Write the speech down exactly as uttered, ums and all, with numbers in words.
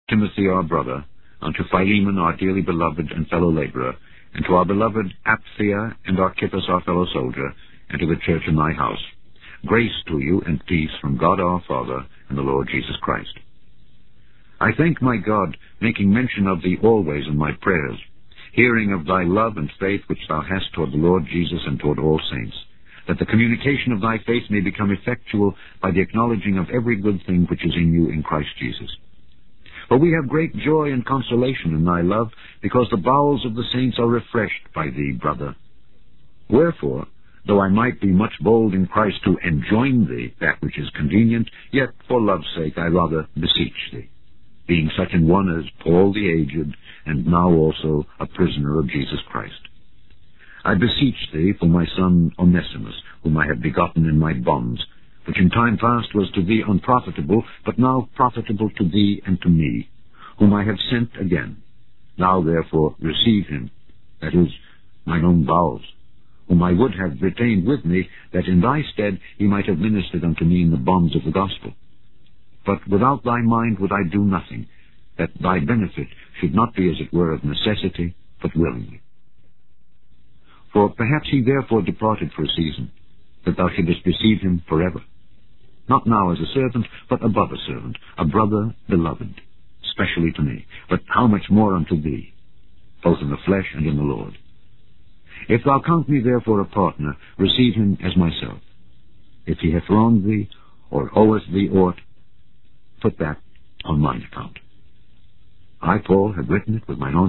Timothy our brother, unto Philemon our dearly beloved and fellow laborer, and to our beloved Apphia and Archippus our fellow soldier, and to the church in thy house. Grace to you and peace from God our Father and the Lord Jesus Christ. I thank my God, making mention of thee always in my prayers, hearing of thy love and faith which thou hast toward the Lord Jesus and toward all saints, that the communication of thy faith may become effectual by the acknowledging of every good thing which is in you in Christ Jesus. For we have great joy and consolation in thy love, because the bowels of the saints are refreshed by thee, brother. Wherefore, though I might be much bold in Christ to enjoin thee that which is convenient, yet for love's sake I rather beseech thee, being such an one as Paul the aged, and now also a prisoner of Jesus Christ. I beseech thee for my son Onesimus, whom I have begotten in my bonds, which in time past was to thee unprofitable, but now profitable to thee and to me, whom I have sent again. Now therefore receive him, that is, mine own bowels, whom I would have retained with me, that in thy stead he might have ministered unto me in the bonds of the gospel. But without thy mind would I do nothing, that thy benefit should not be as it were of necessity, but willingly. For perhaps he therefore departed for a season, that thou shouldest receive him forever, not now as a servant, but above a servant, a brother beloved, specially to me, but how much more unto thee, both in the flesh and in the Lord. If thou count me therefore a partner, receive him as myself. If he hath wronged thee, or oweth thee aught, put that on mine account. I, Paul, have written it with mine own